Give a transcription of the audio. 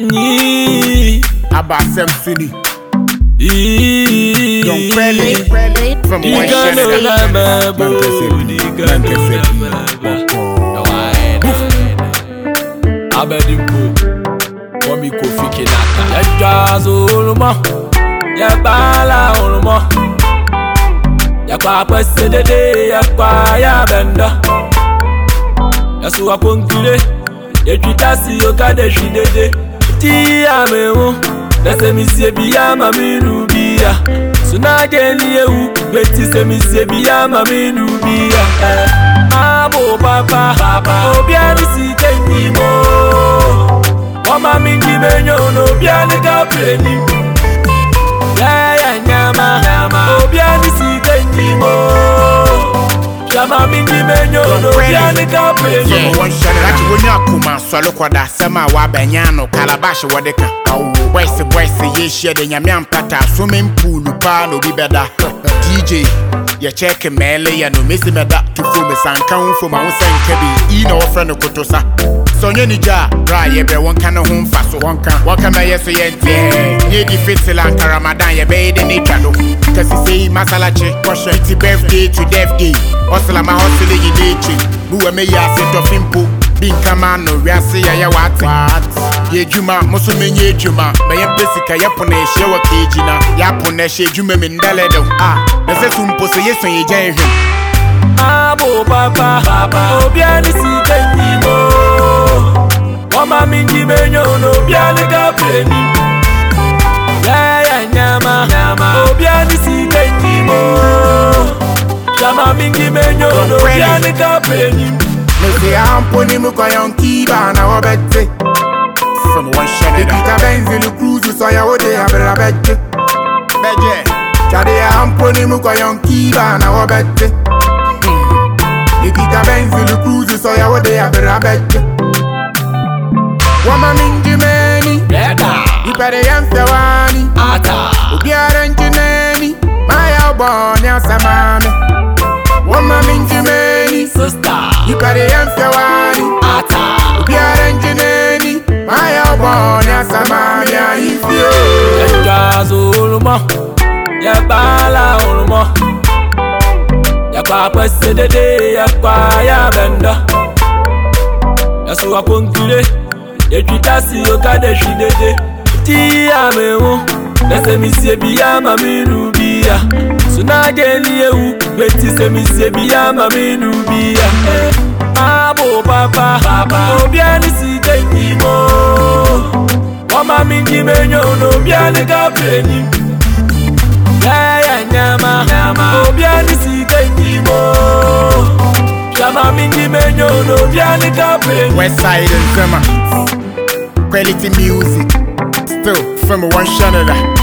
Abasem Fini. Don't pray from one Abedimpo, Wami Kofi Kinaka. Yajazo Olumo, Yabala Olumo, Yakwa Pesedede, Yakwa Yabenda, Yasuwa Pongule, Yachitasi Yokade Shidede, Tiamewo, Nasemisi Biyama Minubia, Sunageni Yehu, Beti Semisi Biyama Minubia. Abo papa, obiani si tenimo. Mama mingi menyo no obiani ga pleni. Ya nyama, obiani si tenimo. Mama mingi menyo no obiani ga pleni. Lati wonya kuma swalo kwada sema wa benyano calabash wadeka. Wese ye share de nyame ampata swimming pool pa no bi beda. DJ ya check mele ya no mesi meda to fu me sanka unfo ma unsanka bi e na ofre no kotosa sonye ni ja bra ye be won kan ho mfa so won kan na yeso ye ntie ye di fitila Ramadan ye be de ni twado kasi sei masalache kwashe ti birthday to death day osala ma hustle ye dechi buwe me ya set of impo bin kama no wiase ya what ye djuma muso menye djuma me ye pesika ye pone hye wa kejina ya pone hye djuma me ndale do na se sumpo se yeso ye jan hwem abo papa obiani si tenimo mama mingi menyo no obiani ga pleni ya nyama obiani si tenimo mama mingi menyo no obiani ga pleni me se amponi mu ko yonki ba na obete from one shot it up Benz cruise so ya ode abra beje Chade amponi mu ko yonki ba na obete Nikita Benz cruise so ya ode abra beje Wama mingi meni Ipere yamfewani Obiara njeneni Maya oboni asamami Wama mingi meni Ipere yamfewani Obiara njeneni Maya oboni asamami Aifio Yajazo Olumo Yabala Olumo Yakwa Pesedede Yakwa Yabenda Yasuwa Pongule Yachitasi Yokade Shidede Tiamewo Nasemisi Biyama Minubia Sunageni Yehu Beti Semisi Biyama Minubia Abo papa obiani si tenimo Mama mingi menyo no obiani ga pleni Ya nyama obiani si tenimo Mama mingi menyo no obiani ga pleni Westside and Summer Quality music Still from one channel